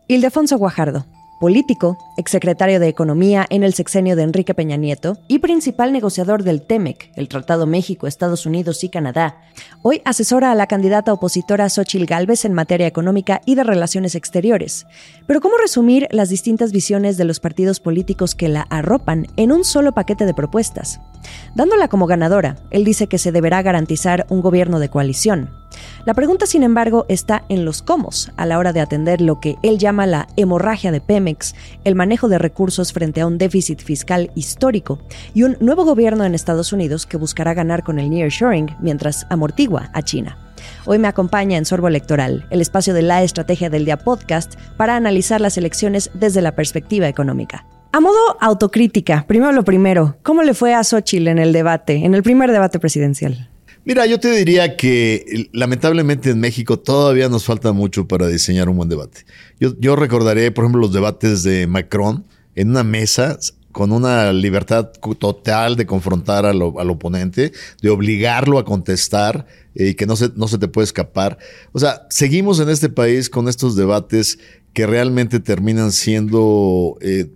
Ildefonso Guajardo, político, exsecretario de Economía en el sexenio de Enrique Peña Nieto y principal negociador del TEMEC, el Tratado México, Estados Unidos y Canadá, hoy asesora a la candidata opositora Xóchitl Gálvez en materia económica y de relaciones exteriores. Pero ¿cómo resumir las distintas visiones de los partidos políticos que la arropan en un solo paquete de propuestas? Dándola como ganadora, él dice que se deberá garantizar un gobierno de coalición. La pregunta, sin embargo, está en los cómo a la hora de atender lo que él llama la hemorragia de Pemex, el manejo de recursos frente a un déficit fiscal histórico y un nuevo gobierno en Estados Unidos que buscará ganar con el nearshoring mientras amortigua a China. Hoy me acompaña en Sorbo Electoral, el espacio de La Estrategia del Día podcast, para analizar las elecciones desde la perspectiva económica. A modo autocrítica, primero lo primero, ¿cómo le fue a Xóchitl en el primer debate presidencial? Mira, yo te diría que lamentablemente en México todavía nos falta mucho para diseñar un buen debate. Yo recordaré, por ejemplo, los debates de Macron en una mesa con una libertad total de confrontar al oponente, de obligarlo a contestar y que no se te puede escapar. O sea, seguimos en este país con estos debates que realmente terminan siendo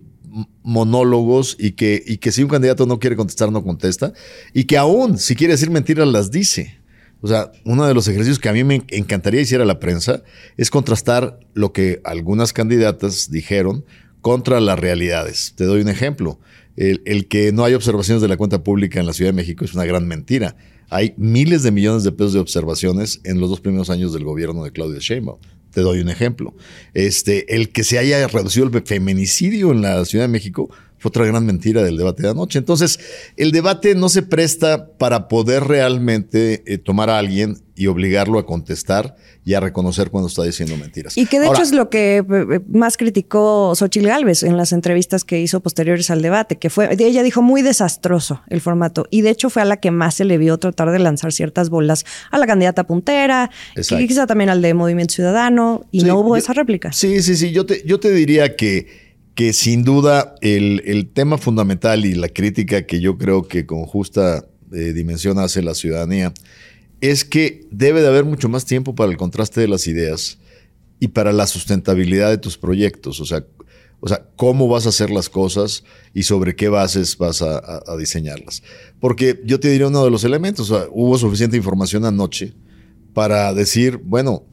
monólogos y que si un candidato no quiere contestar, no contesta, y que aún si quiere decir mentiras las dice. O sea, uno de los ejercicios que a mí me encantaría hiciera la prensa es contrastar lo que algunas candidatas dijeron contra las realidades. Te doy un ejemplo. El que no hay observaciones de la cuenta pública en la Ciudad de México es una gran mentira. Hay miles de millones de pesos de observaciones en los 2 primeros años del gobierno de Claudia Sheinbaum. Te doy un ejemplo. El que se haya reducido el feminicidio en la Ciudad de México fue otra gran mentira del debate de anoche. Entonces, el debate no se presta para poder realmente tomar a alguien y obligarlo a contestar y a reconocer cuando está diciendo mentiras. Y que de hecho es lo que más criticó Xóchitl Gálvez en las entrevistas que hizo posteriores al debate, que fue, ella dijo, muy desastroso el formato. Y de hecho fue a la que más se le vio tratar de lanzar ciertas bolas a la candidata puntera, y quizá también al de Movimiento Ciudadano, y sí, no hubo esa réplica. Sí. Yo te diría que sin duda el tema fundamental y la crítica que yo creo que con justa dimensión hace la ciudadanía es que debe de haber mucho más tiempo para el contraste de las ideas y para la sustentabilidad de tus proyectos. O sea, cómo vas a hacer las cosas y sobre qué bases vas a diseñarlas. Porque yo te diría uno de los elementos, o sea, hubo suficiente información anoche para decir, bueno,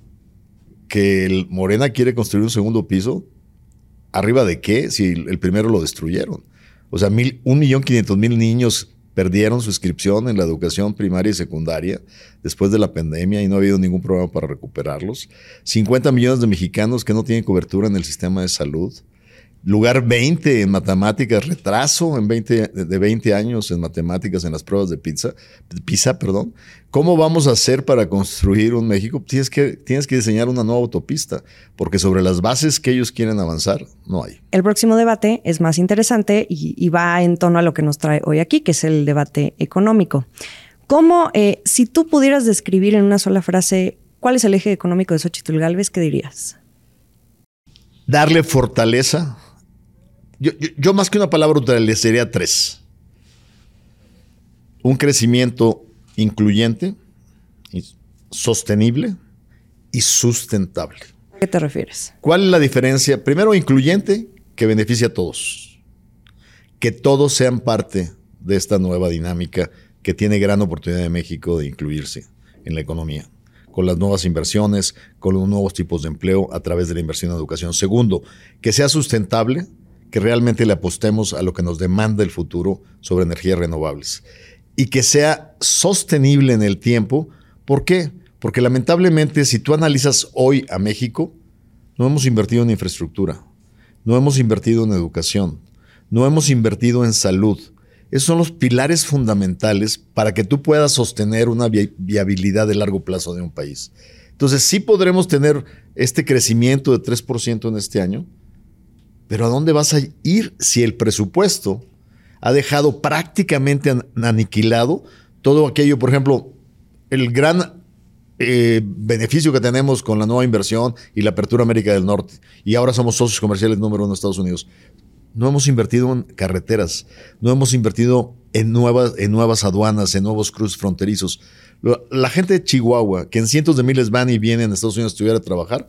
que el Morena quiere construir un segundo piso. ¿Arriba de qué? Si el primero lo destruyeron. O sea, 1.500.000 niños perdieron su inscripción en la educación primaria y secundaria después de la pandemia y no ha habido ningún programa para recuperarlos. 50 millones de mexicanos que no tienen cobertura en el sistema de salud. Lugar 20 en matemáticas, retraso de 20 años en matemáticas en las pruebas de PISA. ¿Cómo vamos a hacer para construir un México? Tienes que diseñar una nueva autopista, porque sobre las bases que ellos quieren avanzar, no hay. El próximo debate es más interesante y va en tono a lo que nos trae hoy aquí, que es el debate económico. ¿Cómo, si tú pudieras describir en una sola frase cuál es el eje económico de Xóchitl Gálvez, qué dirías? Darle fortaleza. Yo más que una palabra utilizaría 3. Un crecimiento incluyente, sostenible y sustentable. ¿A qué te refieres? ¿Cuál es la diferencia? Primero, incluyente, que beneficia a todos. Que todos sean parte de esta nueva dinámica que tiene gran oportunidad de México de incluirse en la economía, con las nuevas inversiones, con los nuevos tipos de empleo a través de la inversión en educación. Segundo, que sea sustentable, que realmente le apostemos a lo que nos demanda el futuro sobre energías renovables y que sea sostenible en el tiempo. ¿Por qué? Porque lamentablemente si tú analizas hoy a México, no hemos invertido en infraestructura, no hemos invertido en educación, no hemos invertido en salud. Esos son los pilares fundamentales para que tú puedas sostener una viabilidad de largo plazo de un país. Entonces sí podremos tener este crecimiento de 3% en este año, pero ¿a dónde vas a ir si el presupuesto ha dejado prácticamente aniquilado todo aquello? Por ejemplo, el gran beneficio que tenemos con la nueva inversión y la apertura a América del Norte, y ahora somos socios comerciales número 1 de Estados Unidos. No hemos invertido en carreteras, no hemos invertido en nuevas aduanas, en nuevos cruces fronterizos. La gente de Chihuahua, que en cientos de miles van y vienen a Estados Unidos a estudiar, a trabajar,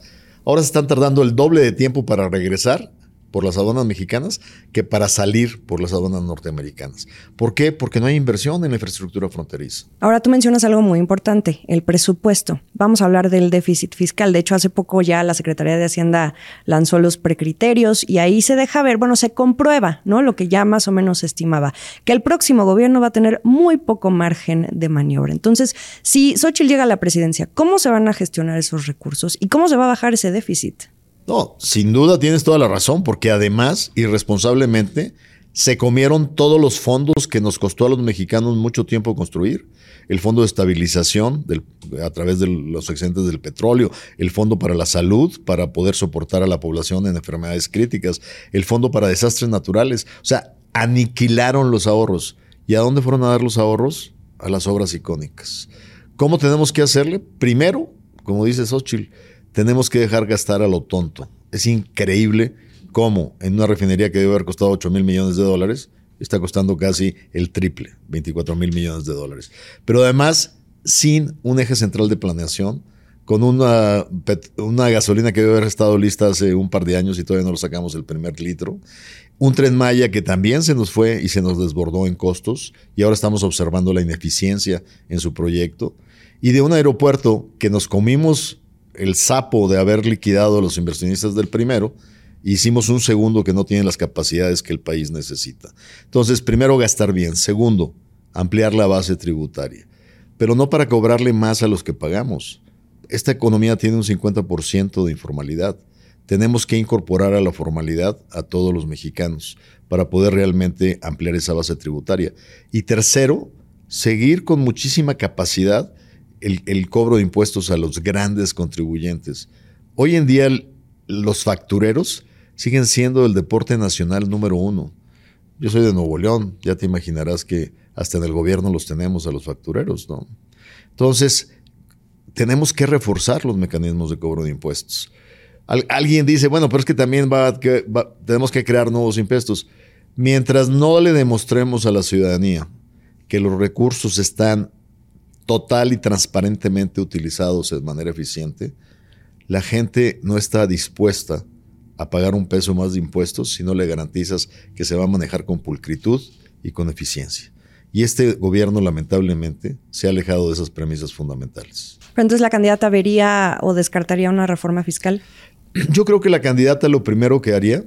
Ahora se están tardando el doble de tiempo para regresar por las aduanas mexicanas que para salir por las aduanas norteamericanas. ¿Por qué? Porque no hay inversión en la infraestructura fronteriza. Ahora tú mencionas algo muy importante, el presupuesto. Vamos a hablar del déficit fiscal. De hecho, hace poco ya la Secretaría de Hacienda lanzó los precriterios y ahí se deja ver, se comprueba, ¿no? Lo que ya más o menos se estimaba, que el próximo gobierno va a tener muy poco margen de maniobra. Entonces, si Xóchitl llega a la presidencia, ¿cómo se van a gestionar esos recursos y cómo se va a bajar ese déficit? No, sin duda tienes toda la razón, porque además, irresponsablemente, se comieron todos los fondos que nos costó a los mexicanos mucho tiempo construir. El Fondo de Estabilización a través de los excedentes del petróleo, el Fondo para la Salud, para poder soportar a la población en enfermedades críticas, el Fondo para Desastres Naturales. O sea, aniquilaron los ahorros. ¿Y a dónde fueron a dar los ahorros? A las obras icónicas. ¿Cómo tenemos que hacerle? Primero, como dice Xóchitl, tenemos que dejar gastar a lo tonto. Es increíble cómo en una refinería que debe haber costado 8,000 millones de dólares, está costando casi el triple, 24,000 millones de dólares. Pero además, sin un eje central de planeación, con una gasolina que debe haber estado lista hace un par de años y todavía no lo sacamos el primer litro. Un Tren Maya que también se nos fue y se nos desbordó en costos y ahora estamos observando la ineficiencia en su proyecto. Y de un aeropuerto que nos comimos el sapo de haber liquidado a los inversionistas del primero, hicimos un segundo que no tiene las capacidades que el país necesita. Entonces, primero, gastar bien. Segundo, ampliar la base tributaria. Pero no para cobrarle más a los que pagamos. Esta economía tiene un 50% de informalidad. Tenemos que incorporar a la formalidad a todos los mexicanos para poder realmente ampliar esa base tributaria. Y tercero, seguir con muchísima capacidad el cobro de impuestos a los grandes contribuyentes. Hoy en día los factureros siguen siendo el deporte nacional número 1. Yo soy de Nuevo León, ya te imaginarás que hasta en el gobierno los tenemos a los factureros, ¿no? Entonces, tenemos que reforzar los mecanismos de cobro de impuestos. Alguien dice, bueno, pero es que también tenemos que crear nuevos impuestos. Mientras no le demostremos a la ciudadanía que los recursos están total y transparentemente utilizados de manera eficiente, la gente no está dispuesta a pagar un peso más de impuestos si no le garantizas que se va a manejar con pulcritud y con eficiencia. Y este gobierno, lamentablemente, se ha alejado de esas premisas fundamentales. Pero entonces, ¿la candidata vería o descartaría una reforma fiscal? Yo creo que la candidata lo primero que haría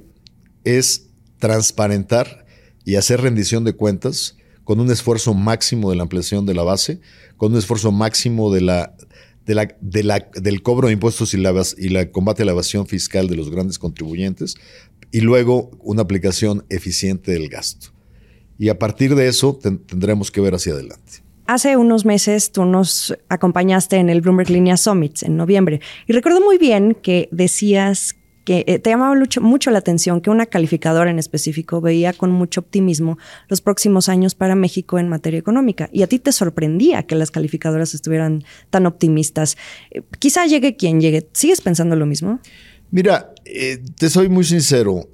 es transparentar y hacer rendición de cuentas con un esfuerzo máximo de la ampliación de la base, con un esfuerzo máximo del cobro de impuestos y la combate a la evasión fiscal de los grandes contribuyentes, y luego una aplicación eficiente del gasto. Y a partir de eso tendremos que ver hacia adelante. Hace unos meses tú nos acompañaste en el Bloomberg Linea Summit en noviembre y recuerdo muy bien que decías que te llamaba mucho la atención que una calificadora en específico veía con mucho optimismo los próximos años para México en materia económica. Y a ti te sorprendía que las calificadoras estuvieran tan optimistas. Quizá llegue quien llegue. ¿Sigues pensando lo mismo? Mira, te soy muy sincero.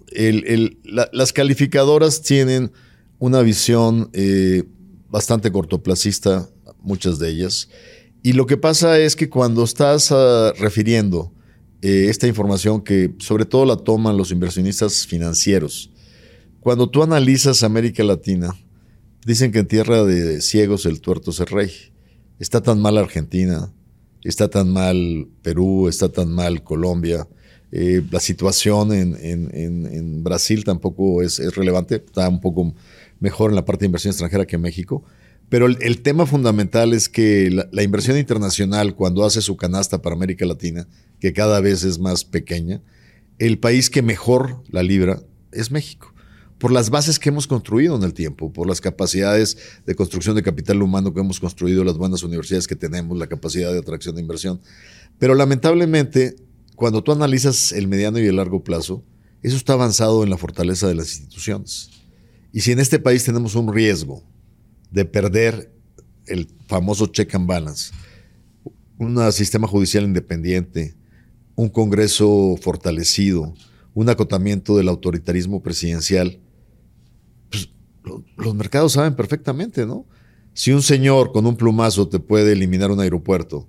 Las calificadoras tienen una visión bastante cortoplacista, muchas de ellas. Y lo que pasa es que cuando estás refiriendo esta información que sobre todo la toman los inversionistas financieros, cuando tú analizas América Latina, dicen que en tierra de ciegos el tuerto es rey. Está tan mal Argentina, está tan mal Perú, está tan mal Colombia. La situación en Brasil tampoco es relevante, está un poco mejor en la parte de inversión extranjera que México. Pero el tema fundamental es que la inversión internacional, cuando hace su canasta para América Latina, que cada vez es más pequeña, el país que mejor la libra es México. Por las bases que hemos construido en el tiempo, por las capacidades de construcción de capital humano que hemos construido, las buenas universidades que tenemos, la capacidad de atracción de inversión. Pero lamentablemente, cuando tú analizas el mediano y el largo plazo, eso está avanzado en la fortaleza de las instituciones. Y si en este país tenemos un riesgo de perder el famoso check and balance, un sistema judicial independiente, un Congreso fortalecido, un acotamiento del autoritarismo presidencial, pues los mercados saben perfectamente, ¿no? Si un señor con un plumazo te puede eliminar un aeropuerto,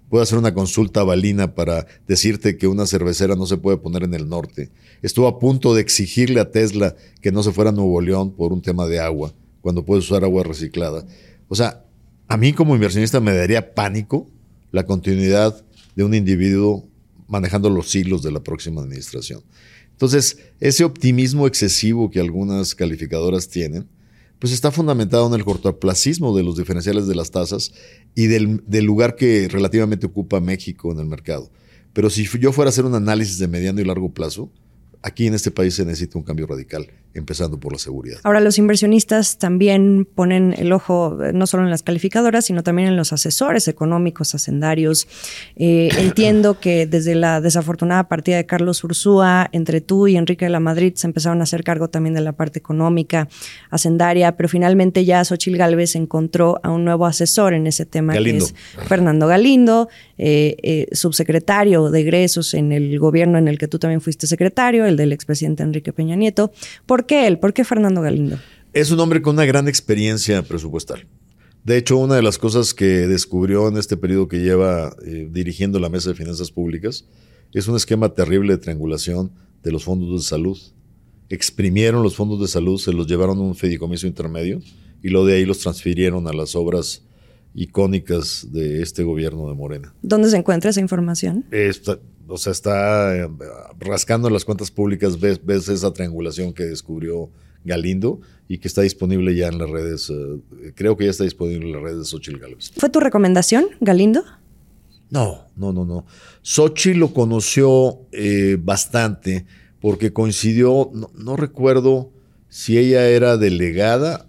Puedo hacer una consulta balina para decirte que una cervecera no se puede poner en el norte. Estuvo a punto de exigirle a Tesla que no se fuera a Nuevo León por un tema de agua, cuando puedes usar agua reciclada. O sea, a mí como inversionista me daría pánico la continuidad de un individuo manejando los hilos de la próxima administración. Entonces, ese optimismo excesivo que algunas calificadoras tienen, pues está fundamentado en el cortoplacismo de los diferenciales de las tasas y del lugar que relativamente ocupa México en el mercado. Pero si yo fuera a hacer un análisis de mediano y largo plazo, aquí en este país se necesita un cambio radical, empezando por la seguridad. Ahora, los inversionistas también ponen el ojo no solo en las calificadoras, sino también en los asesores económicos, hacendarios. Entiendo que desde la desafortunada partida de Carlos Ursúa, entre tú y Enrique de la Madrid se empezaron a hacer cargo también de la parte económica, hacendaria, pero finalmente ya Xóchitl Gálvez encontró a un nuevo asesor en ese tema, Galindo. que es Fernando Galindo, subsecretario de egresos en el gobierno en el que tú también fuiste secretario, el del expresidente Enrique Peña Nieto. ¿Por qué él? ¿Por qué Fernando Galindo? Es un hombre con una gran experiencia presupuestal. De hecho, una de las cosas que descubrió en este periodo que lleva dirigiendo la Mesa de Finanzas Públicas es un esquema terrible de triangulación de los fondos de salud. Exprimieron los fondos de salud, se los llevaron a un fideicomiso intermedio y luego de ahí los transfirieron a las obras icónicas de este gobierno de Morena. ¿Dónde se encuentra esa información? Está rascando las cuentas públicas, ves esa triangulación que descubrió Galindo y que está disponible ya en las redes, creo que ya está disponible en las redes de Xóchitl Gálvez. ¿Fue tu recomendación, Galindo? No. Xóchitl lo conoció bastante porque coincidió, no recuerdo si ella era delegada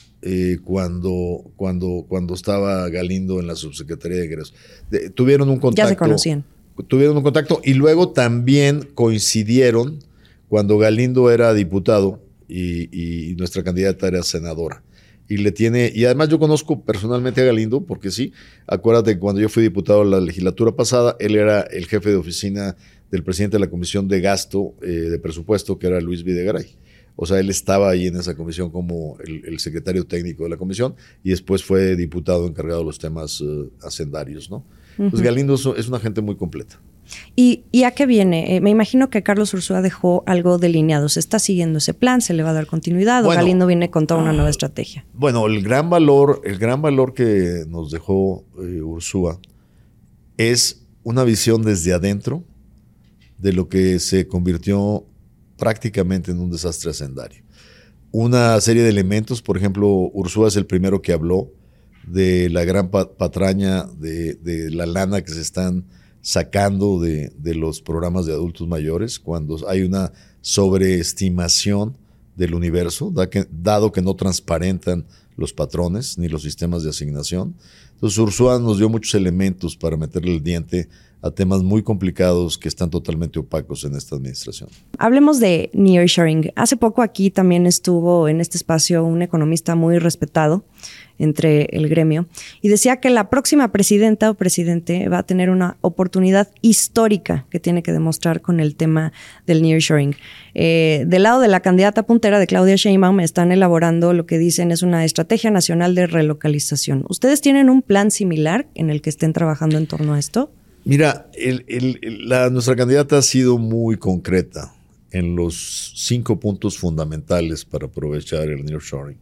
cuando estaba Galindo en la subsecretaría de egresos. Tuvieron un contacto. Ya se conocían. Tuvieron un contacto y luego también coincidieron cuando Galindo era diputado y nuestra candidata era senadora. Y además yo conozco personalmente a Galindo porque sí, acuérdate que cuando yo fui diputado en la legislatura pasada, él era el jefe de oficina del presidente de la Comisión de Gasto de Presupuesto, que era Luis Videgaray. O sea, él estaba ahí en esa comisión como el secretario técnico de la comisión y después fue diputado encargado de los temas hacendarios, ¿no? Pues Galindo es una gente muy completa. ¿Y a qué viene? Me imagino que Carlos Ursúa dejó algo delineado. ¿Se está siguiendo ese plan? ¿Se le va a dar continuidad? ¿O Galindo viene con toda una nueva estrategia? Bueno, el gran valor que nos dejó Ursúa es una visión desde adentro de lo que se convirtió prácticamente en un desastre hacendario. Una serie de elementos, por ejemplo, Ursúa es el primero que habló de la gran patraña de la lana que se están sacando de los programas de adultos mayores cuando hay una sobreestimación del universo, dado que no transparentan los patrones ni los sistemas de asignación. Entonces Ursúa nos dio muchos elementos para meterle el diente a temas muy complicados que están totalmente opacos en esta administración. Hablemos de nearshoring. Hace poco aquí también estuvo en este espacio un economista muy respetado entre el gremio y decía que la próxima presidenta o presidente va a tener una oportunidad histórica que tiene que demostrar con el tema del nearshoring. Del lado de la candidata puntera de Claudia Sheinbaum están elaborando lo que dicen es una estrategia nacional de relocalización. ¿Ustedes tienen un plan similar en el que estén trabajando en torno a esto? Mira, nuestra candidata ha sido muy concreta en los 5 puntos fundamentales para aprovechar el nearshoring.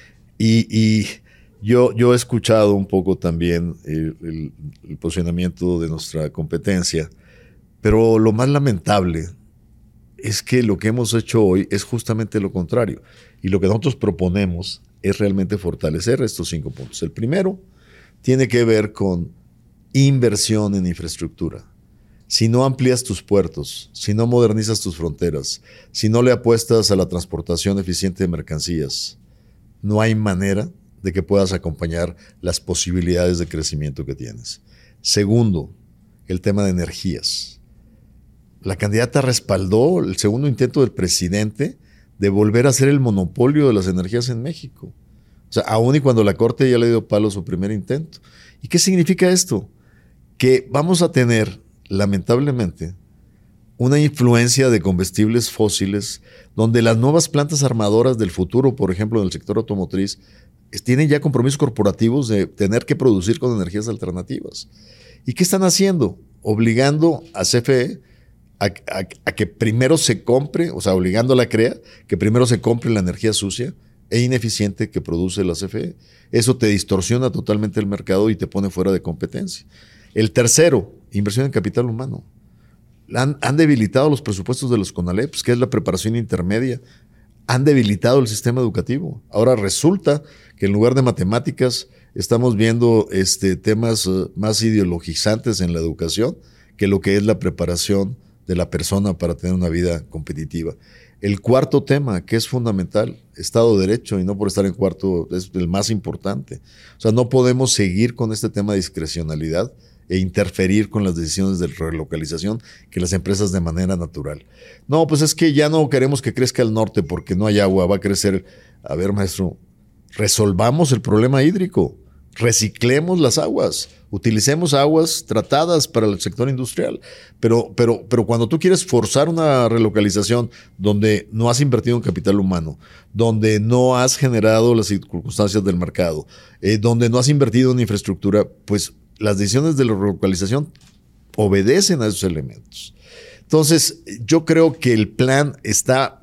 Y yo he escuchado un poco también el posicionamiento de nuestra competencia, pero lo más lamentable es que lo que hemos hecho hoy es justamente lo contrario. Y lo que nosotros proponemos es realmente fortalecer estos 5 puntos. El primero tiene que ver con inversión en infraestructura. Si no amplías tus puertos, si no modernizas tus fronteras, si no le apuestas a la transportación eficiente de mercancías, no hay manera de que puedas acompañar las posibilidades de crecimiento que tienes. Segundo, el tema de energías. La candidata respaldó el segundo intento del presidente de volver a ser el monopolio de las energías en México. O sea, aún y cuando la Corte ya le dio palo a su primer intento. ¿Y qué significa esto? Que vamos a tener, lamentablemente, una influencia de combustibles fósiles donde las nuevas plantas armadoras del futuro, por ejemplo, en el sector automotriz, tienen ya compromisos corporativos de tener que producir con energías alternativas. ¿Y qué están haciendo? Obligando a CFE a que primero se compre, o sea, obligándola a CREA, que primero se compre la energía sucia e ineficiente que produce la CFE. Eso te distorsiona totalmente el mercado y te pone fuera de competencia. El tercero, inversión en capital humano. Han debilitado los presupuestos de los CONALEPs, que es la preparación intermedia. Han debilitado el sistema educativo. Ahora resulta que en lugar de matemáticas estamos viendo temas más ideologizantes en la educación que lo que es la preparación de la persona para tener una vida competitiva. El cuarto tema, que es fundamental, Estado de Derecho, y no por estar en cuarto, es el más importante. O sea, no podemos seguir con este tema de discrecionalidad e interferir con las decisiones de relocalización que las empresas de manera natural. No, pues es que ya no queremos que crezca el norte porque no hay agua, va a crecer. A ver, maestro, resolvamos el problema hídrico, reciclemos las aguas, utilicemos aguas tratadas para el sector industrial. Pero cuando tú quieres forzar una relocalización donde no has invertido en capital humano, donde no has generado las circunstancias del mercado, donde no has invertido en infraestructura, pues las decisiones de la relocalización obedecen a esos elementos. Entonces, yo creo que el plan está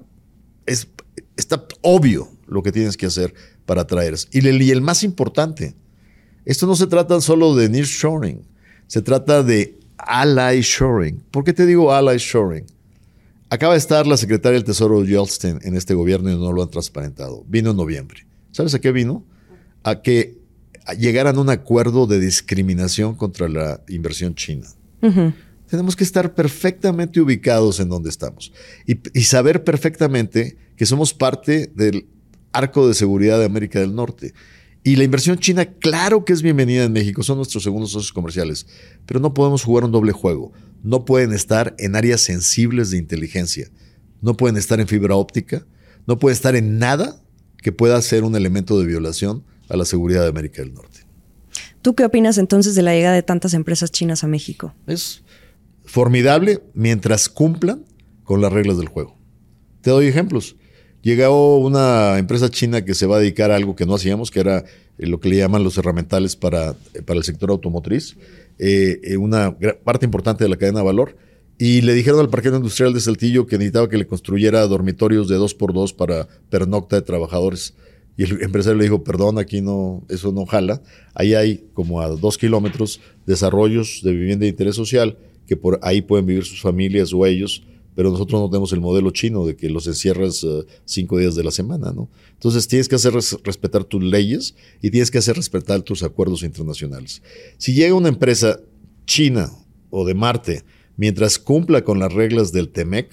obvio lo que tienes que hacer para atraer. Y el más importante, esto no se trata solo de nearshoring, se trata de ally shoring. ¿Por qué te digo ally shoring? Acaba de estar la secretaria del Tesoro Yeltsin en este gobierno y no lo han transparentado. Vino en noviembre. ¿Sabes a qué vino? A que llegaran a un acuerdo de discriminación contra la inversión china. Uh-huh. Tenemos que estar perfectamente ubicados en donde estamos y saber perfectamente que somos parte del arco de seguridad de América del Norte. Y la inversión china, claro que es bienvenida en México, son nuestros segundos socios comerciales, pero no podemos jugar un doble juego. No pueden estar en áreas sensibles de inteligencia, no pueden estar en fibra óptica, no pueden estar en nada que pueda ser un elemento de violación a la seguridad de América del Norte. ¿Tú qué opinas entonces de la llegada de tantas empresas chinas a México? Es formidable mientras cumplan con las reglas del juego. Te doy ejemplos. Llegó una empresa china que se va a dedicar a algo que no hacíamos, que era lo que le llaman los herramientales para el sector automotriz, una parte importante de la cadena de valor, y le dijeron al parqueo industrial de Saltillo que necesitaba que le construyera dormitorios de 2x2 para pernocta de trabajadores. Y el empresario le dijo, perdón, aquí no, eso no jala. Ahí hay como a 2 kilómetros desarrollos de vivienda de interés social que por ahí pueden vivir sus familias o ellos, pero nosotros no tenemos el modelo chino de que los encierras 5 días de la semana, ¿no? Entonces tienes que hacer respetar tus leyes y tienes que hacer respetar tus acuerdos internacionales. Si llega una empresa china o de Marte mientras cumpla con las reglas del TEMEC,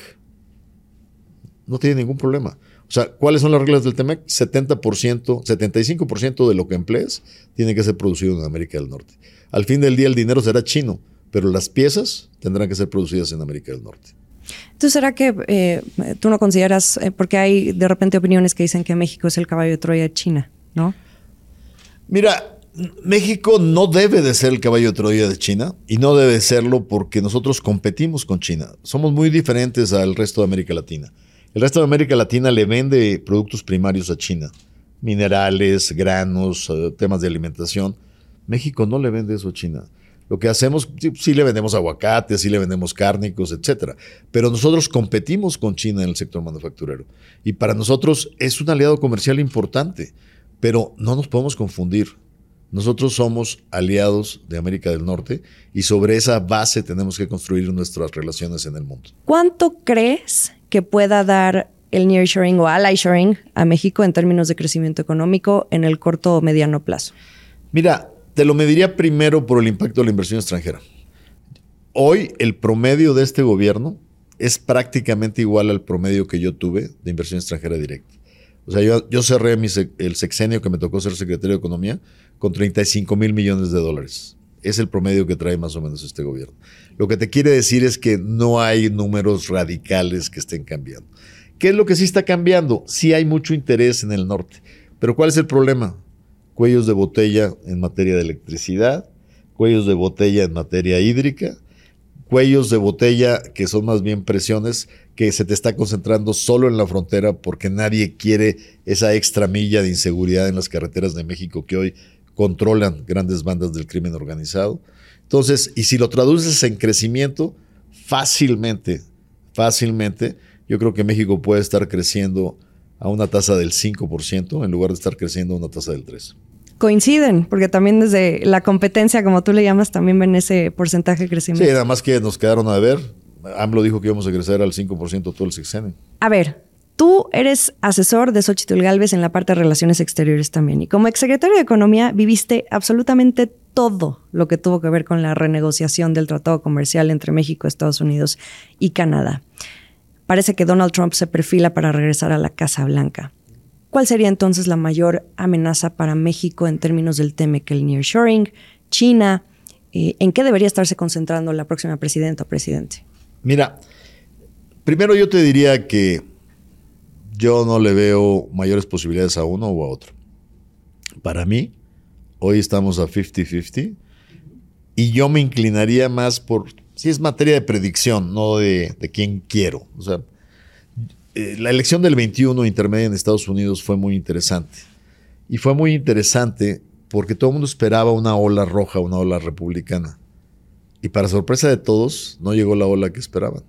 no tiene ningún problema. O sea, ¿cuáles son las reglas del TEMEC? 75% de lo que emplees tiene que ser producido en América del Norte. Al fin del día el dinero será chino, pero las piezas tendrán que ser producidas en América del Norte. Entonces, ¿será que tú no consideras, porque hay de repente opiniones que dicen que México es el caballo de Troya de China, ¿no? Mira, México no debe de ser el caballo de Troya de China y no debe serlo porque nosotros competimos con China. Somos muy diferentes al resto de América Latina. El resto de América Latina le vende productos primarios a China, minerales, granos, temas de alimentación. México no le vende eso a China. Lo que hacemos, sí le vendemos aguacates, sí le vendemos cárnicos, etcétera. Pero nosotros competimos con China en el sector manufacturero. Y para nosotros es un aliado comercial importante. Pero no nos podemos confundir. Nosotros somos aliados de América del Norte y sobre esa base tenemos que construir nuestras relaciones en el mundo. ¿Cuánto crees que pueda dar el nearshoring o ally shoring a México en términos de crecimiento económico en el corto o mediano plazo? Mira, te lo mediría primero por el impacto de la inversión extranjera. Hoy el promedio de este gobierno es prácticamente igual al promedio que yo tuve de inversión extranjera directa. O sea, yo cerré el sexenio que me tocó ser secretario de Economía con 35 mil millones de dólares. Es el promedio que trae más o menos este gobierno. Lo que te quiere decir es que no hay números radicales que estén cambiando. ¿Qué es lo que sí está cambiando? Sí hay mucho interés en el norte. Pero ¿cuál es el problema? Cuellos de botella en materia de electricidad, cuellos de botella en materia hídrica, cuellos de botella que son más bien presiones que se te está concentrando solo en la frontera porque nadie quiere esa extra milla de inseguridad en las carreteras de México que hoy controlan grandes bandas del crimen organizado. Entonces, y si lo traduces en crecimiento, fácilmente, yo creo que México puede estar creciendo a una tasa del 5% en lugar de estar creciendo a una tasa del 3%. Coinciden, porque también desde la competencia, como tú le llamas, también ven ese porcentaje de crecimiento. Sí, nada más que nos quedaron a ver. AMLO dijo que íbamos a crecer al 5% todo el sexenio. A ver, tú eres asesor de Xóchitl Gálvez en la parte de Relaciones Exteriores también. Y como exsecretario de Economía viviste absolutamente todo lo que tuvo que ver con la renegociación del tratado comercial entre México, Estados Unidos y Canadá. Parece que Donald Trump se perfila para regresar a la Casa Blanca. ¿Cuál sería entonces la mayor amenaza para México en términos del TEMEC, el nearshoring, China? ¿En qué debería estarse concentrando la próxima presidenta o presidente? Mira, primero yo te diría que yo no le veo mayores posibilidades a uno o a otro. Para mí, hoy estamos a 50-50 y yo me inclinaría más por, si es materia de predicción, no de quién quiero. O sea, la elección del 21 intermedia en Estados Unidos fue muy interesante. Y fue muy interesante porque todo el mundo esperaba una ola roja, una ola republicana. Y para sorpresa de todos, no llegó la ola que esperaban.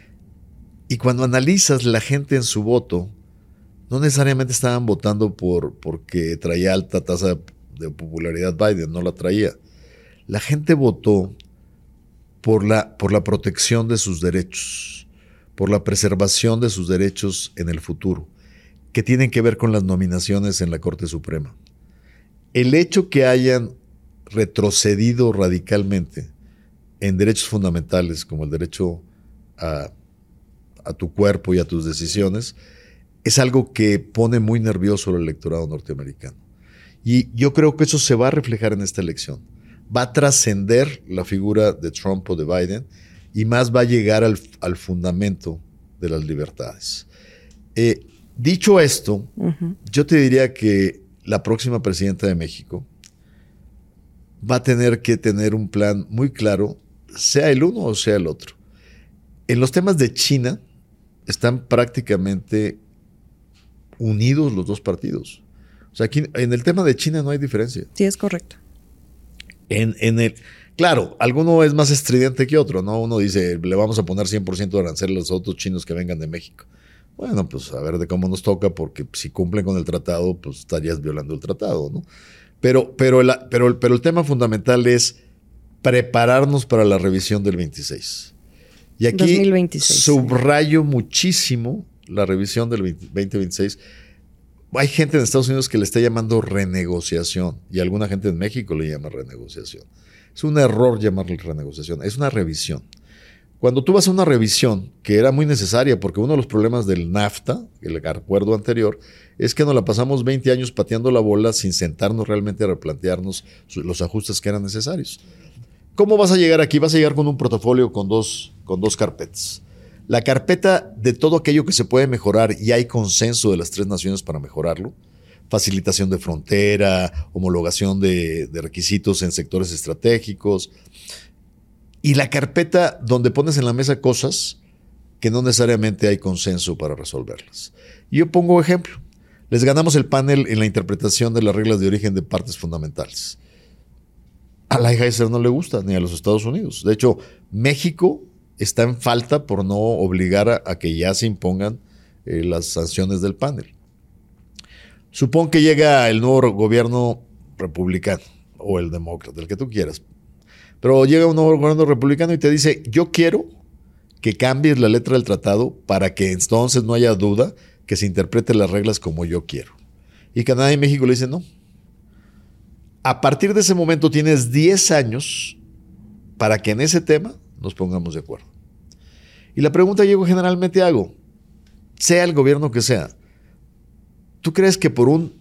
Y cuando analizas la gente en su voto, no necesariamente estaban votando porque traía alta tasa de popularidad Biden, no la traía. La gente votó por la protección de sus derechos, por la preservación de sus derechos en el futuro, que tienen que ver con las nominaciones en la Corte Suprema. El hecho que hayan retrocedido radicalmente en derechos fundamentales, como el derecho a tu cuerpo y a tus decisiones, es algo que pone muy nervioso al electorado norteamericano. Y yo creo que eso se va a reflejar en esta elección. Va a trascender la figura de Trump o de Biden y más va a llegar al fundamento de las libertades. Dicho esto, yo te diría que la próxima presidenta de México va a tener que tener un plan muy claro, sea el uno o sea el otro. En los temas de China están prácticamente unidos los dos partidos. O sea, aquí en el tema de China no hay diferencia. Sí, es correcto. Claro, alguno es más estridente que otro, ¿no? Uno dice, le vamos a poner 100% de arancel a los otros chinos que vengan de México. Bueno, pues a ver de cómo nos toca, porque si cumplen con el tratado, pues estarías violando el tratado, ¿no? Pero el tema fundamental es prepararnos para la revisión del 26. Y aquí 2026, subrayo muchísimo la revisión del 2026. Hay gente en Estados Unidos que le está llamando renegociación y alguna gente en México le llama renegociación. Es un error llamarle renegociación, es una revisión. Cuando tú vas a una revisión, que era muy necesaria, porque uno de los problemas del NAFTA, el acuerdo anterior, es que nos la pasamos 20 años pateando la bola sin sentarnos realmente a replantearnos los ajustes que eran necesarios. ¿Cómo vas a llegar aquí? Vas a llegar con un portafolio con dos carpetas. La carpeta de todo aquello que se puede mejorar y hay consenso de las tres naciones para mejorarlo. Facilitación de frontera, homologación de requisitos en sectores estratégicos. Y la carpeta donde pones en la mesa cosas que no necesariamente hay consenso para resolverlas. Y yo pongo ejemplo. Les ganamos el panel en la interpretación de las reglas de origen de partes fundamentales. A la Heiser no le gusta, ni a los Estados Unidos. De hecho, México está en falta por no obligar a que ya se impongan las sanciones del panel. Supón que llega el nuevo gobierno republicano o el demócrata, el que tú quieras. Pero llega un nuevo gobierno republicano y te dice, yo quiero que cambies la letra del tratado para que entonces no haya duda que se interpreten las reglas como yo quiero. Y Canadá y México le dicen no. A partir de ese momento tienes 10 años para que en ese tema nos pongamos de acuerdo. Y la pregunta que yo generalmente hago, sea el gobierno que sea, ¿tú crees que por un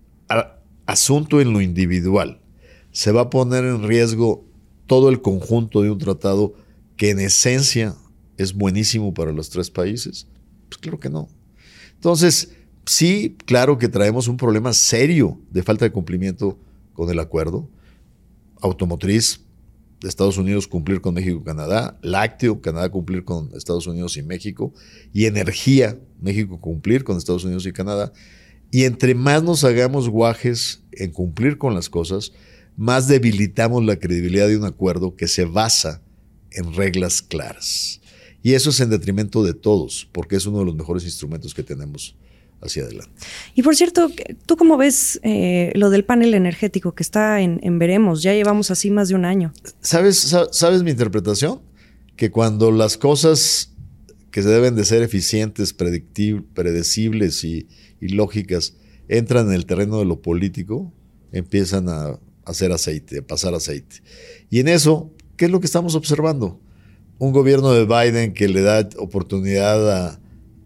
asunto en lo individual se va a poner en riesgo todo el conjunto de un tratado que en esencia es buenísimo para los tres países? Pues claro que no. Entonces, sí, claro que traemos un problema serio de falta de cumplimiento con el acuerdo. Automotriz, Estados Unidos cumplir con México y Canadá. Lácteo, Canadá cumplir con Estados Unidos y México. Y energía, México cumplir con Estados Unidos y Canadá. Y entre más nos hagamos guajes en cumplir con las cosas, más debilitamos la credibilidad de un acuerdo que se basa en reglas claras. Y eso es en detrimento de todos, porque es uno de los mejores instrumentos que tenemos hacia adelante. Y por cierto, ¿tú cómo ves lo del panel energético que está en veremos? Ya llevamos así más de un año. ¿Sabes mi interpretación? Que cuando las cosas que se deben de ser eficientes, predecibles y lógicas entran en el terreno de lo político, empiezan a hacer aceite, a pasar aceite. Y en eso, ¿qué es lo que estamos observando? Un gobierno de Biden que le da oportunidad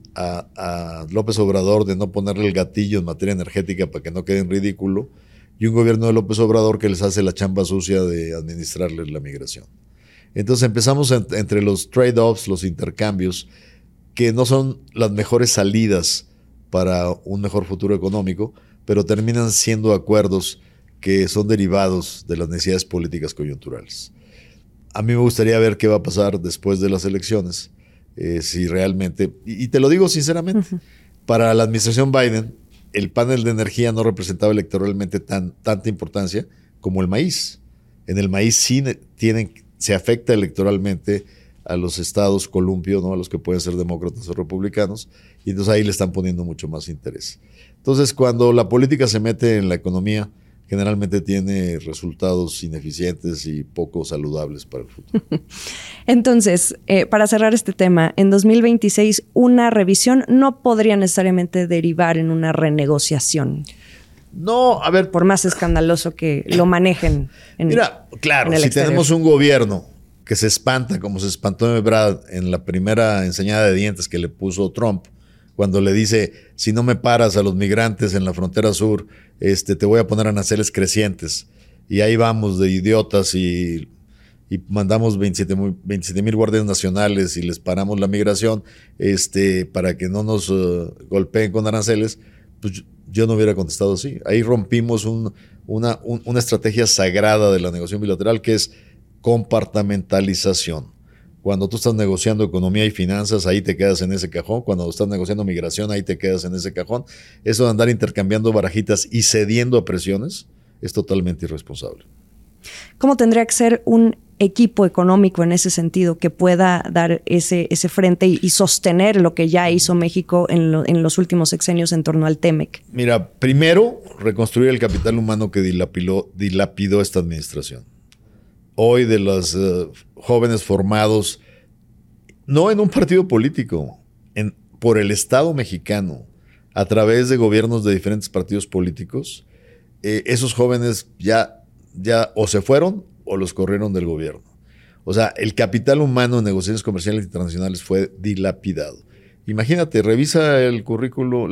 a López Obrador de no ponerle el gatillo en materia energética para que no quede en ridículo, y un gobierno de López Obrador que les hace la chamba sucia de administrarles la migración. Entonces empezamos entre los trade-offs, los intercambios, que no son las mejores salidas para un mejor futuro económico, pero terminan siendo acuerdos que son derivados de las necesidades políticas coyunturales. A mí me gustaría ver qué va a pasar después de las elecciones, si realmente, y te lo digo sinceramente, para la administración Biden, el panel de energía no representaba electoralmente tanta importancia como el maíz. En el maíz sí se afecta electoralmente a los estados columpio, ¿no? A los que pueden ser demócratas o republicanos, y entonces ahí le están poniendo mucho más interés. Entonces, cuando la política se mete en la economía, generalmente tiene resultados ineficientes y poco saludables para el futuro. Entonces, para cerrar este tema, en 2026 una revisión no podría necesariamente derivar en una renegociación. No, a ver. Por más escandaloso que lo manejen. Mira, claro, en el si exterior. tenemos un gobierno que se espanta, como se espantó Ebrard en la primera enseñada de dientes que le puso Trump, cuando le dice, si no me paras a los migrantes en la frontera sur, te voy a poner aranceles crecientes. Y ahí vamos de idiotas y mandamos 27,000 guardias nacionales y les paramos la migración para que no nos golpeen con aranceles, pues yo no hubiera contestado así. Ahí rompimos una estrategia sagrada de la negociación bilateral, que es compartamentalización. Cuando tú estás negociando economía y finanzas, ahí te quedas en ese cajón. Cuando estás negociando migración, ahí te quedas en ese cajón. Eso de andar intercambiando barajitas y cediendo a presiones es totalmente irresponsable. ¿Cómo tendría que ser un equipo económico en ese sentido que pueda dar ese frente y sostener lo que ya hizo México en los últimos sexenios en torno al TEMEC? Mira, primero, reconstruir el capital humano que dilapidó esta administración. Hoy de los jóvenes formados, no en un partido político, por el Estado mexicano, a través de gobiernos de diferentes partidos políticos, esos jóvenes ya o se fueron o los corrieron del gobierno. O sea, el capital humano en negociaciones comerciales internacionales fue dilapidado. Imagínate, revisa el currículo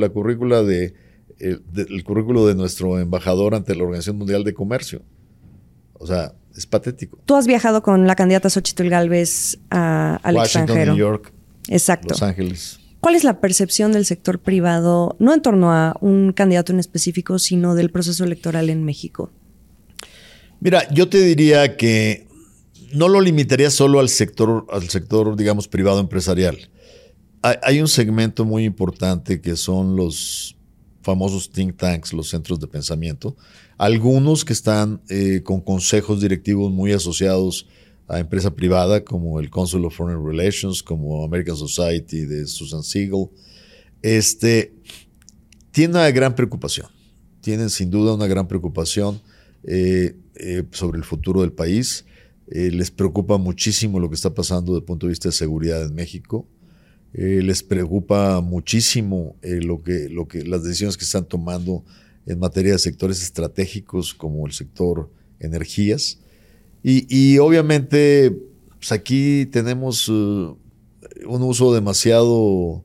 de nuestro embajador ante la Organización Mundial de Comercio. O sea, es patético. Tú has viajado con la candidata Xóchitl Gálvez al Washington, extranjero. New York, exacto. Los Ángeles. ¿Cuál es la percepción del sector privado, no en torno a un candidato en específico, sino del proceso electoral en México? Mira, yo te diría que no lo limitaría solo al sector, digamos, privado empresarial. Hay un segmento muy importante que son los famosos think tanks, los centros de pensamiento. Algunos que están con consejos directivos muy asociados a empresa privada, como el Council of Foreign Relations, como American Society de Susan Siegel, tienen una gran preocupación. Tienen sin duda una gran preocupación sobre el futuro del país. Les preocupa muchísimo lo que está pasando desde el punto de vista de seguridad en México. Les preocupa muchísimo las decisiones que están tomando en materia de sectores estratégicos como el sector energías. Y obviamente pues aquí tenemos un uso demasiado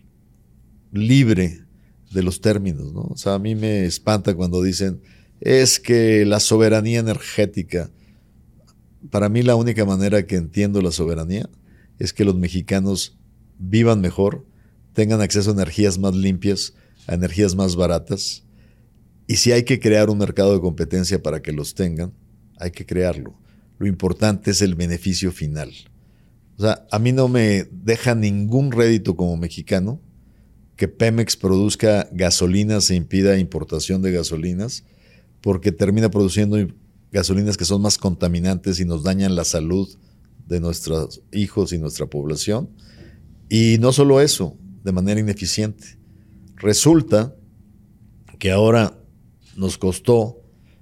libre de los términos, ¿no? O sea, a mí me espanta cuando dicen es que la soberanía energética. Para mí la única manera que entiendo la soberanía es que los mexicanos vivan mejor, tengan acceso a energías más limpias, a energías más baratas. Y si hay que crear un mercado de competencia para que los tengan, hay que crearlo. Lo importante es el beneficio final. O sea, a mí no me deja ningún rédito como mexicano que Pemex produzca gasolinas e impida importación de gasolinas, porque termina produciendo gasolinas que son más contaminantes y nos dañan la salud de nuestros hijos y nuestra población. Y no solo eso, de manera ineficiente. Resulta que ahora nos costó,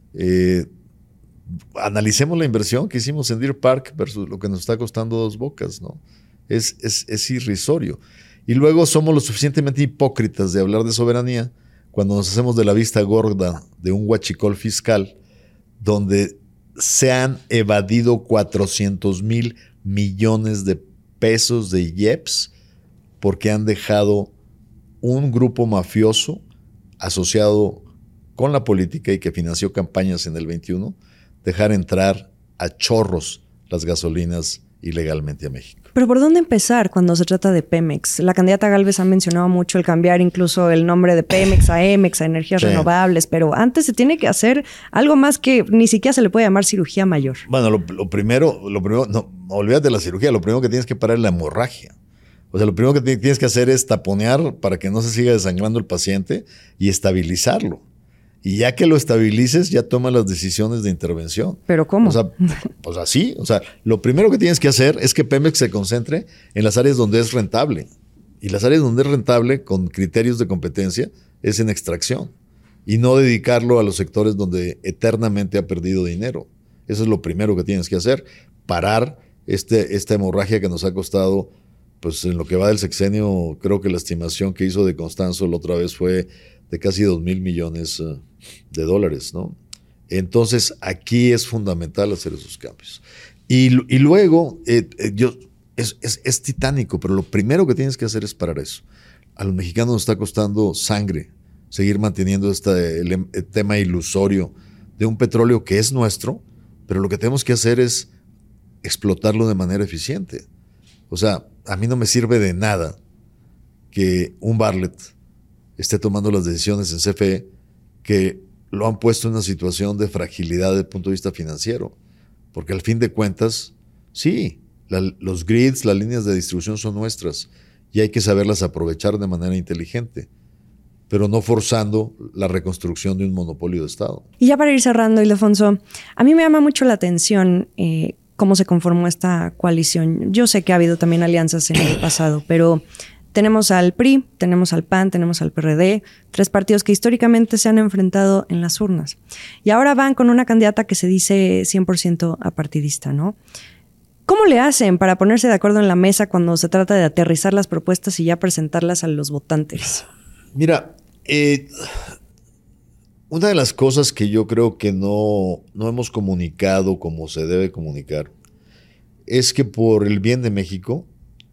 analicemos la inversión que hicimos en Deer Park versus lo que nos está costando Dos Bocas, ¿no? Es irrisorio. Y luego somos lo suficientemente hipócritas de hablar de soberanía cuando nos hacemos de la vista gorda de un huachicol fiscal donde se han evadido 400,000 millones de pesos de IEPS porque han dejado un grupo mafioso asociado con la política y que financió campañas en el 21, dejar entrar a chorros las gasolinas ilegalmente a México. Pero ¿por dónde empezar cuando se trata de Pemex? La candidata Gálvez ha mencionado mucho el cambiar incluso el nombre de Pemex a Emex, a energías renovables, pero antes se tiene que hacer algo más que ni siquiera se le puede llamar cirugía mayor. Bueno, lo primero, no olvídate de la cirugía, lo primero que tienes que parar es la hemorragia. O sea, lo primero que tienes que hacer es taponear para que no se siga desangrando el paciente y estabilizarlo. Y ya que lo estabilices, ya toma las decisiones de intervención. ¿Pero cómo? O sea, pues así. O sea, lo primero que tienes que hacer es que Pemex se concentre en las áreas donde es rentable. Y las áreas donde es rentable, con criterios de competencia, es en extracción. Y no dedicarlo a los sectores donde eternamente ha perdido dinero. Eso es lo primero que tienes que hacer. Parar esta hemorragia que nos ha costado, pues en lo que va del sexenio, creo que la estimación que hizo de Constanzo la otra vez fue de casi 2,000 millones de dólares, ¿no? Entonces, aquí es fundamental hacer esos cambios. Y luego, es titánico, pero lo primero que tienes que hacer es parar eso. A los mexicanos nos está costando sangre seguir manteniendo el tema ilusorio de un petróleo que es nuestro, pero lo que tenemos que hacer es explotarlo de manera eficiente. O sea, a mí no me sirve de nada que un Bartlett esté tomando las decisiones en CFE que lo han puesto en una situación de fragilidad desde el punto de vista financiero. Porque al fin de cuentas, sí, los grids, las líneas de distribución son nuestras y hay que saberlas aprovechar de manera inteligente, pero no forzando la reconstrucción de un monopolio de Estado. Y ya para ir cerrando, Ildefonso, a mí me llama mucho la atención cómo se conformó esta coalición. Yo sé que ha habido también alianzas en el pasado, pero tenemos al PRI, tenemos al PAN, tenemos al PRD, 3 partidos que históricamente se han enfrentado en las urnas. Y ahora van con una candidata que se dice 100% apartidista, ¿no? ¿Cómo le hacen para ponerse de acuerdo en la mesa cuando se trata de aterrizar las propuestas y ya presentarlas a los votantes? Mira, una de las cosas que yo creo que no hemos comunicado como se debe comunicar es que por el bien de México,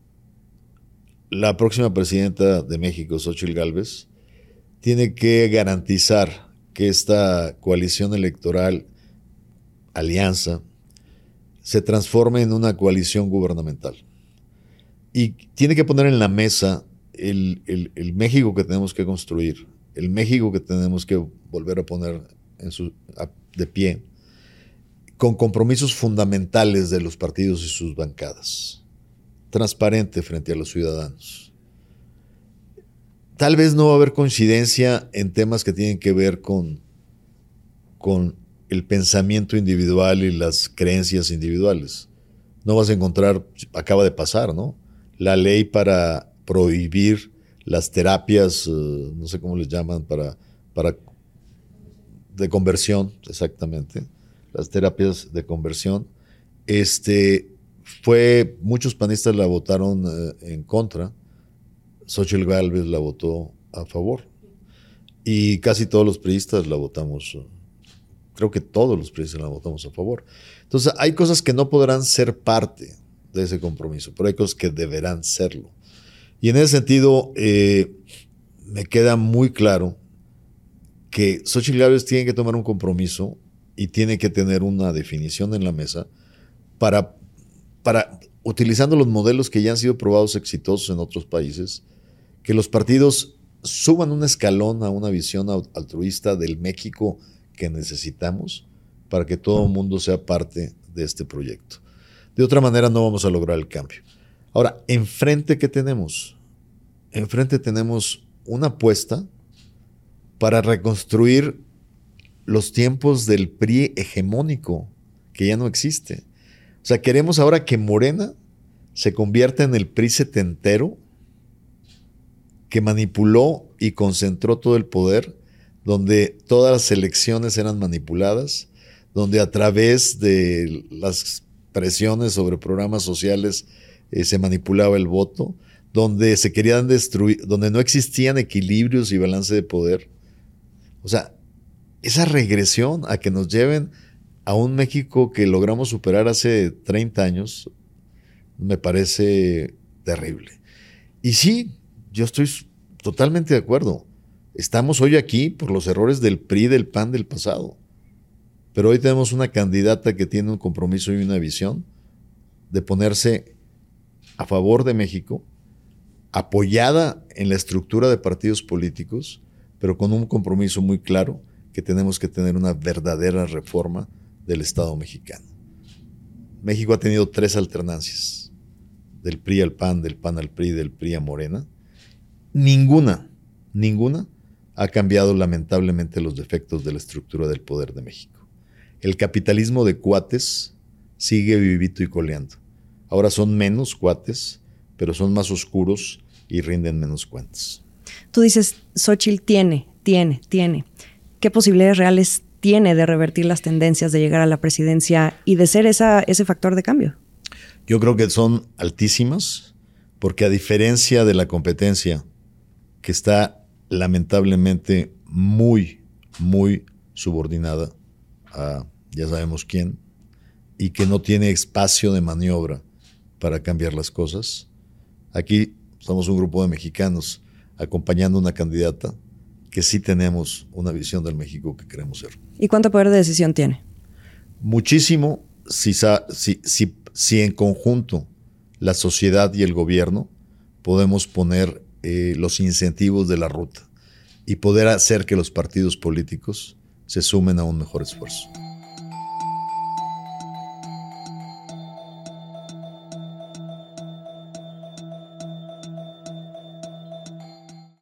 la próxima presidenta de México, Xóchitl Gálvez, tiene que garantizar que esta coalición electoral, alianza, se transforme en una coalición gubernamental. Y tiene que poner en la mesa el México que tenemos que construir, el México que tenemos que volver a poner de pie, con compromisos fundamentales de los partidos y sus bancadas. Transparente frente a los ciudadanos. Tal vez no va a haber coincidencia en temas que tienen que ver con el pensamiento individual y las creencias individuales. No vas a encontrar, acaba de pasar, ¿no? La ley para prohibir las terapias, no sé cómo les llaman, de conversión, exactamente, las terapias de conversión, muchos panistas la votaron en contra, Xóchitl Gálvez la votó a favor y casi todos los priistas la votamos, creo que todos los priistas la votamos a favor. Entonces hay cosas que no podrán ser parte de ese compromiso, pero hay cosas que deberán serlo. Y en ese sentido me queda muy claro que Xóchitl Gálvez tiene que tomar un compromiso y tiene que tener una definición en la mesa para utilizando los modelos que ya han sido probados exitosos en otros países, que los partidos suban un escalón a una visión altruista del México que necesitamos para que todo el mundo sea parte de este proyecto. De otra manera no vamos a lograr el cambio. Ahora, enfrente, ¿qué tenemos? Enfrente tenemos una apuesta para reconstruir los tiempos del PRI hegemónico, que ya no existe. O sea, queremos ahora que Morena se convierta en el PRI setentero, que manipuló y concentró todo el poder, donde todas las elecciones eran manipuladas, donde a través de las presiones sobre programas sociales se manipulaba el voto, donde se querían destruir, donde no existían equilibrios y balance de poder. O sea, esa regresión a que nos lleven a un México que logramos superar hace 30 años, me parece terrible. Y sí, yo estoy totalmente de acuerdo. Estamos hoy aquí por los errores del PRI, del PAN del pasado. Pero hoy tenemos una candidata que tiene un compromiso y una visión de ponerse a favor de México, apoyada en la estructura de partidos políticos, pero con un compromiso muy claro que tenemos que tener una verdadera reforma del Estado mexicano. México ha tenido 3 alternancias, del PRI al PAN, del PAN al PRI, del PRI a Morena. Ninguna ha cambiado lamentablemente los defectos de la estructura del poder de México. El capitalismo de cuates sigue vivito y coleando. Ahora son menos cuates, pero son más oscuros y rinden menos cuentas. Tú dices, Xóchitl tiene. ¿Qué posibilidades reales tiene de revertir las tendencias, de llegar a la presidencia y de ser ese factor de cambio? Yo creo que son altísimas, porque a diferencia de la competencia, que está lamentablemente muy subordinada a ya sabemos quién, y que no tiene espacio de maniobra para cambiar las cosas, aquí somos un grupo de mexicanos acompañando a una candidata que sí tenemos una visión del México que queremos ser. ¿Y cuánto poder de decisión tiene? Muchísimo, si en conjunto la sociedad y el gobierno podemos poner los incentivos de la ruta y poder hacer que los partidos políticos se sumen a un mejor esfuerzo.